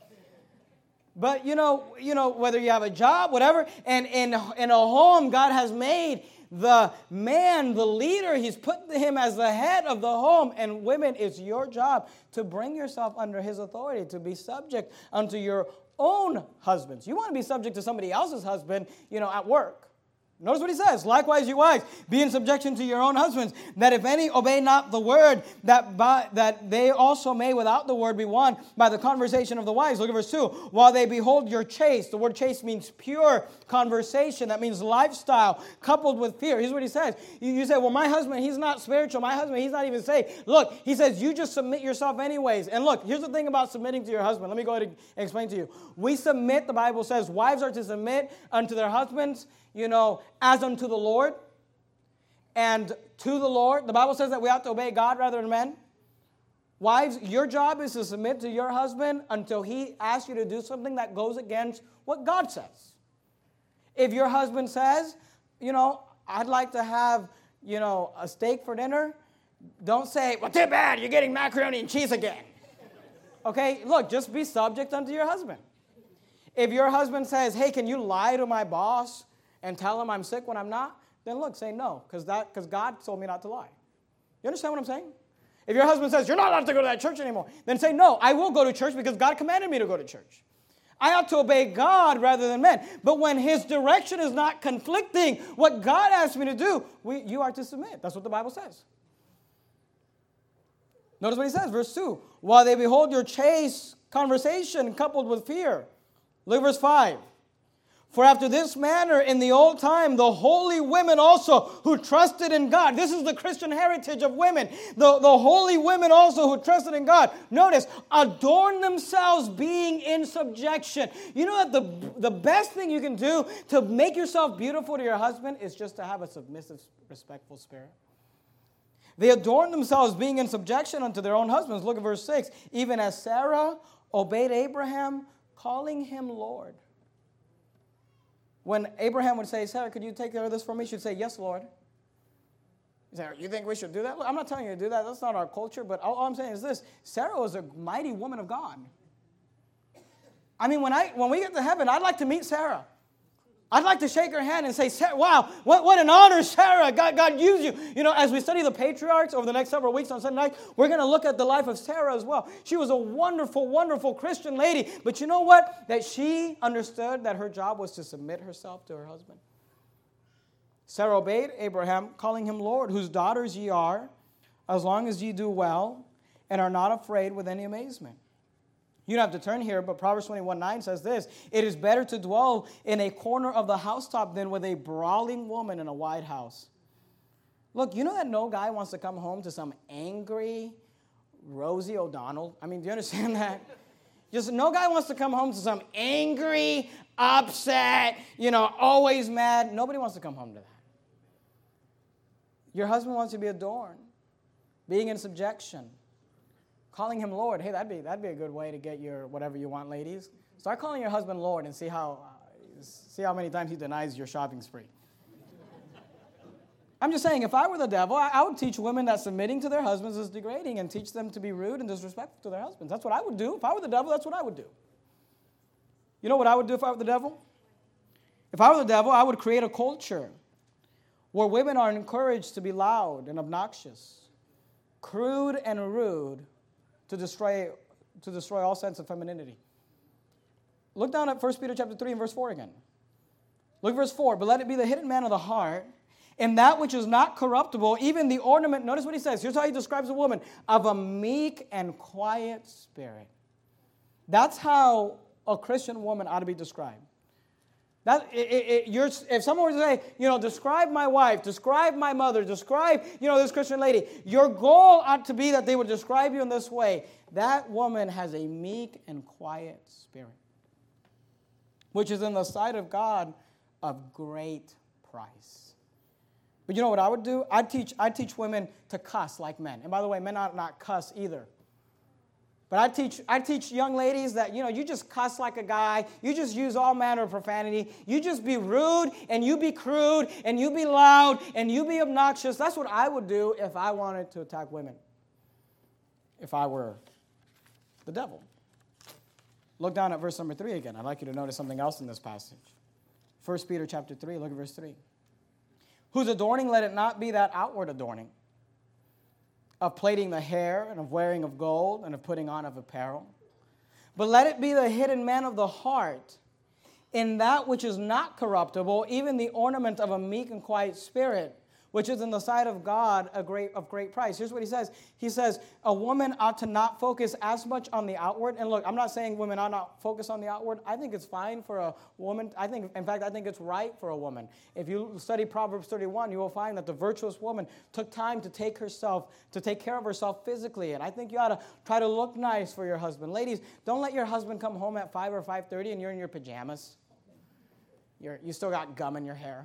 But, whether you have a job, whatever, and in a home, God has made the man, the leader, he's put him as the head of the home. And women, it's your job to bring yourself under his authority, to be subject unto your own husbands. You want to be subject to somebody else's husband, at work. Notice what he says. Likewise, you wives, be in subjection to your own husbands, that if any obey not the word, that they also may without the word be won by the conversation of the wives. Look at verse 2. While they behold your chaste. The word chaste means pure conversation. That means lifestyle coupled with fear. Here's what he says. You say, well, my husband, he's not spiritual. My husband, he's not even saved. Look, he says, you just submit yourself anyways. And look, here's the thing about submitting to your husband. Let me go ahead and explain to you. We submit, the Bible says, wives are to submit unto their husbands, as unto the Lord and to the Lord. The Bible says that we have to obey God rather than men. Wives, your job is to submit to your husband until he asks you to do something that goes against what God says. If your husband says, I'd like to have, a steak for dinner, don't say, well, too bad, you're getting macaroni and cheese again. Okay, look, just be subject unto your husband. If your husband says, hey, can you lie to my boss and tell him I'm sick when I'm not, then look, say no, because God told me not to lie. You understand what I'm saying? If your husband says, you're not allowed to go to that church anymore, then say, no, I will go to church because God commanded me to go to church. I ought to obey God rather than men. But when his direction is not conflicting what God asked me to do, you are to submit. That's what the Bible says. Notice what he says, verse 2. While they behold your chaste conversation coupled with fear. Look at verse 5. For after this manner in the old time, the holy women also who trusted in God. This is the Christian heritage of women. The holy women also who trusted in God. Notice, adorn themselves being in subjection. You know that the best thing you can do to make yourself beautiful to your husband is just to have a submissive, respectful spirit. They adorn themselves being in subjection unto their own husbands. Look at verse 6. Even as Sarah obeyed Abraham, calling him Lord. When Abraham would say, Sarah, could you take care of this for me? She'd say, yes, Lord. You say, you think we should do that? Look, I'm not telling you to do that. That's not our culture. But all I'm saying is this. Sarah was a mighty woman of God. I mean, when we get to heaven, I'd like to meet Sarah. I'd like to shake her hand and say, wow, what an honor, Sarah. God used you. You know, as we study the patriarchs over the next several weeks on Sunday night, we're going to look at the life of Sarah as well. She was a wonderful, wonderful Christian lady. But you know what? That she understood that her job was to submit herself to her husband. Sarah obeyed Abraham, calling him Lord, whose daughters ye are, as long as ye do well, and are not afraid with any amazement. You don't have to turn here, but Proverbs 21:9 says this: it is better to dwell in a corner of the housetop than with a brawling woman in a wide house. Look, you know that no guy wants to come home to some angry Rosie O'Donnell? I mean, do you understand that? Just no guy wants to come home to some angry, upset, always mad. Nobody wants to come home to that. Your husband wants to be adorned, being in subjection. Calling him Lord, hey, that'd be a good way to get your whatever you want, ladies. Start calling your husband Lord and see how many times he denies your shopping spree. I'm just saying, if I were the devil, I would teach women that submitting to their husbands is degrading and teach them to be rude and disrespectful to their husbands. That's what I would do. If I were the devil, that's what I would do. You know what I would do if I were the devil? If I were the devil, I would create a culture where women are encouraged to be loud and obnoxious, crude and rude, to destroy all sense of femininity. Look down at 1 Peter chapter 3 and verse 4 again. Look at verse 4. But let it be the hidden man of the heart, and that which is not corruptible, even the ornament. Notice what he says. Here's how he describes a woman: of a meek and quiet spirit. That's how a Christian woman ought to be described. If someone were to say, describe my wife, describe my mother, describe, this Christian lady, your goal ought to be that they would describe you in this way. That woman has a meek and quiet spirit, which is in the sight of God of great price. But you know what I would do? I'd teach women to cuss like men. And by the way, men ought not cuss either. But I teach young ladies that, you just cuss like a guy. You just use all manner of profanity. You just be rude, and you be crude, and you be loud, and you be obnoxious. That's what I would do if I wanted to attack women, if I were the devil. Look down at verse number 3 again. I'd like you to notice something else in this passage. 1 Peter chapter 3, look at verse 3. Whose adorning, let it not be that outward adorning, of plaiting the hair, and of wearing of gold, and of putting on of apparel. But let it be the hidden man of the heart, in that which is not corruptible, even the ornament of a meek and quiet spirit, which is in the sight of God of great price. Here's what he says. He says, a woman ought to not focus as much on the outward. And look, I'm not saying women ought not focus on the outward. I think it's fine for a woman. I think it's right for a woman. If you study Proverbs 31, you will find that the virtuous woman took time to take care of herself physically. And I think you ought to try to look nice for your husband. Ladies, don't let your husband come home at 5 or 5:30 and you're in your pajamas. You still got gum in your hair.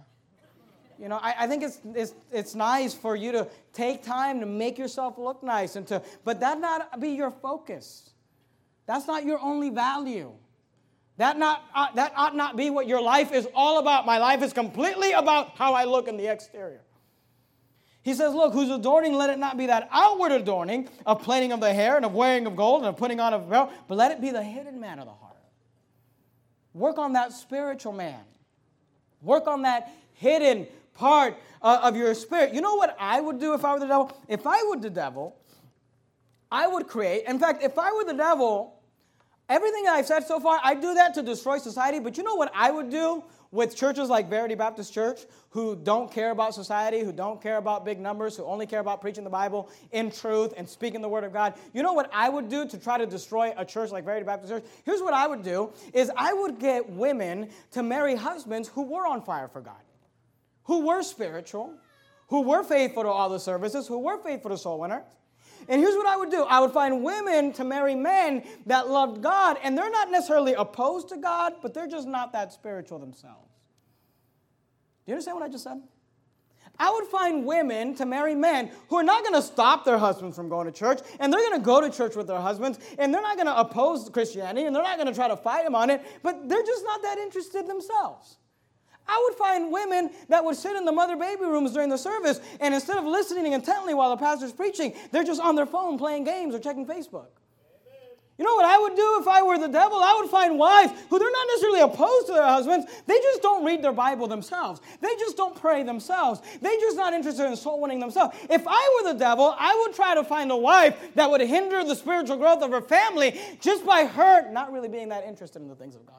I think it's nice for you to take time to make yourself look nice, but that not be your focus. That's not your only value. That ought not be what your life is all about. My life is completely about how I look in the exterior. He says, look, whose adorning, let it not be that outward adorning of plaiting of the hair and of wearing of gold and of putting on of apparel, but let it be the hidden man of the heart. Work on that spiritual man. Work on that hidden part of your spirit. You know what I would do if I were the devil? If I were the devil, I would create. In fact, if I were the devil, everything that I've said so far, I do that to destroy society. But you know what I would do with churches like Verity Baptist Church, who don't care about society, who don't care about big numbers, who only care about preaching the Bible in truth and speaking the Word of God? You know what I would do to try to destroy a church like Verity Baptist Church? Here's what I would do, is I would get women to marry husbands who were on fire for God, who were spiritual, who were faithful to all the services, who were faithful to soul winners. And here's what I would do. I would find women to marry men that loved God, and they're not necessarily opposed to God, but they're just not that spiritual themselves. Do you understand what I just said? I would find women to marry men who are not going to stop their husbands from going to church, and they're going to go to church with their husbands, and they're not going to oppose Christianity, and they're not going to try to fight them on it, but they're just not that interested themselves. I would find women that would sit in the mother-baby rooms during the service, and instead of listening intently while the pastor's preaching, they're just on their phone playing games or checking Facebook. Amen. You know what I would do if I were the devil? I would find wives who they're not necessarily opposed to their husbands. They just don't read their Bible themselves. They just don't pray themselves. They're just not interested in soul winning themselves. If I were the devil, I would try to find a wife that would hinder the spiritual growth of her family just by her not really being that interested in the things of God.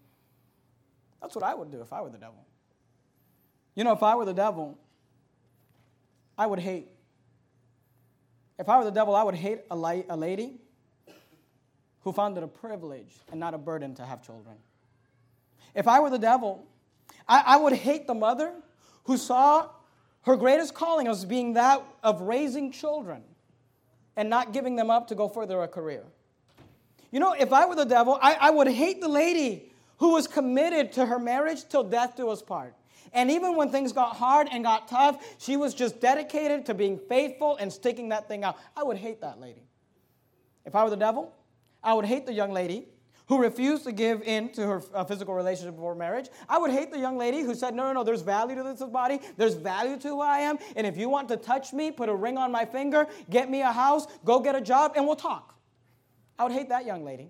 That's what I would do if I were the devil. You know, if I were the devil, I would hate. If I were the devil, I would hate a lady who found it a privilege and not a burden to have children. If I were the devil, I would hate the mother who saw her greatest calling as being that of raising children and not giving them up to go further a career. You know, if I were the devil, I would hate the lady who was committed to her marriage till death do us part. And even when things got hard and got tough, she was just dedicated to being faithful and sticking that thing out. I would hate that lady. If I were the devil, I would hate the young lady who refused to give in to her physical relationship before marriage. I would hate the young lady who said, no, there's value to this body. There's value to who I am. And if you want to touch me, put a ring on my finger, get me a house, go get a job, and we'll talk. I would hate that young lady.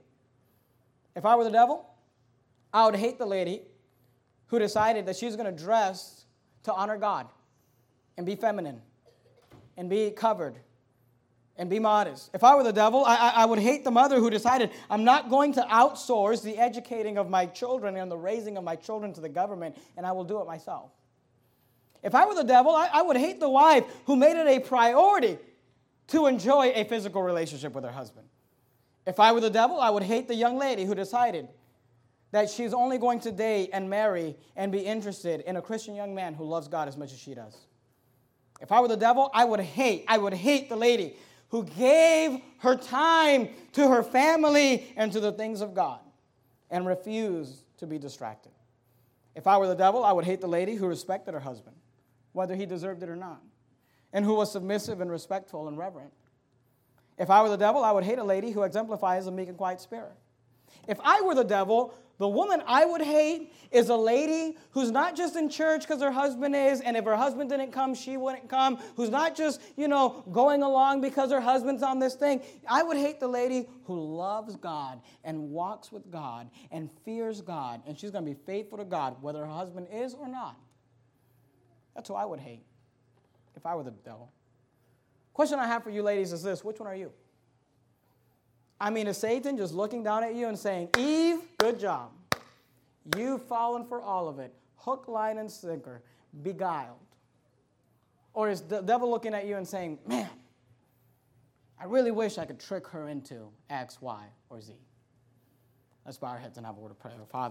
If I were the devil, I would hate the lady who decided that she's going to dress to honor God and be feminine and be covered and be modest. If I were the devil, I would hate the mother who decided, I'm not going to outsource the educating of my children and the raising of my children to the government, and I will do it myself. If I were the devil, I would hate the wife who made it a priority to enjoy a physical relationship with her husband. If I were the devil, I would hate the young lady who decided that she's only going to date and marry and be interested in a Christian young man who loves God as much as she does. If I were the devil, I would hate the lady who gave her time to her family and to the things of God and refused to be distracted. If I were the devil, I would hate the lady who respected her husband, whether he deserved it or not, and who was submissive and respectful and reverent. If I were the devil, I would hate a lady who exemplifies a meek and quiet spirit. If I were the devil, the woman I would hate is a lady who's not just in church because her husband is, and if her husband didn't come, she wouldn't come, who's not just, going along because her husband's on this thing. I would hate the lady who loves God and walks with God and fears God, and she's going to be faithful to God, whether her husband is or not. That's who I would hate if I were the devil. Question I have for you ladies is this: which one are you? I mean, is Satan just looking down at you and saying, Eve, good job. You've fallen for all of it. Hook, line, and sinker. Beguiled. Or is the devil looking at you and saying, man, I really wish I could trick her into X, Y, or Z. Let's bow our heads and have a word of prayer. Father,